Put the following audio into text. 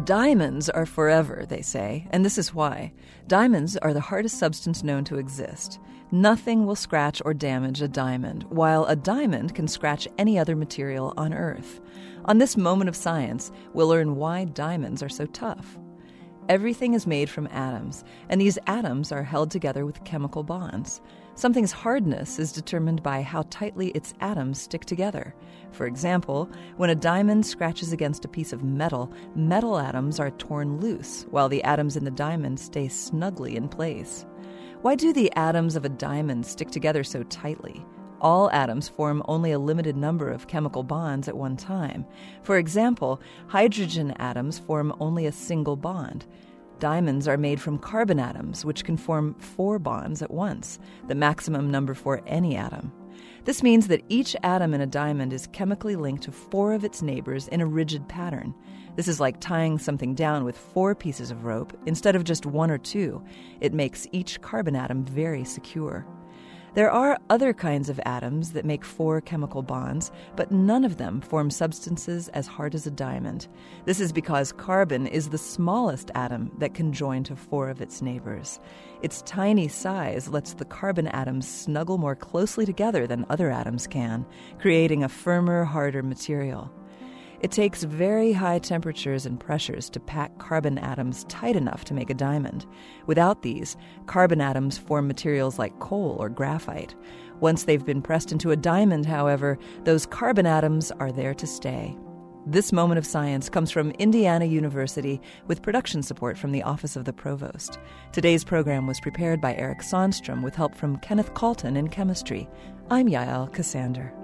Diamonds are forever, they say, and this is why. Diamonds are the hardest substance known to exist. Nothing will scratch or damage a diamond, while a diamond can scratch any other material on Earth. On this moment of science, we'll learn why diamonds are so tough. Everything is made from atoms, and these atoms are held together with chemical bonds. Something's hardness is determined by how tightly its atoms stick together. For example, when a diamond scratches against a piece of metal, metal atoms are torn loose, while the atoms in the diamond stay snugly in place. Why do the atoms of a diamond stick together so tightly? All atoms form only a limited number of chemical bonds at one time. For example, hydrogen atoms form only a single bond. Diamonds are made from carbon atoms, which can form 4 bonds at once, the maximum number for any atom. This means that each atom in a diamond is chemically linked to 4 of its neighbors in a rigid pattern. This is like tying something down with 4 pieces of rope instead of just 1 or 2. It makes each carbon atom very secure. There are other kinds of atoms that make 4 chemical bonds, but none of them form substances as hard as a diamond. This is because carbon is the smallest atom that can join to 4 of its neighbors. Its tiny size lets the carbon atoms snuggle more closely together than other atoms can, creating a firmer, harder material. It takes very high temperatures and pressures to pack carbon atoms tight enough to make a diamond. Without these, carbon atoms form materials like coal or graphite. Once they've been pressed into a diamond, however, those carbon atoms are there to stay. This moment of science comes from Indiana University with production support from the Office of the Provost. Today's program was prepared by Eric Sonstrom with help from Kenneth Calton in chemistry. I'm Yael Cassander.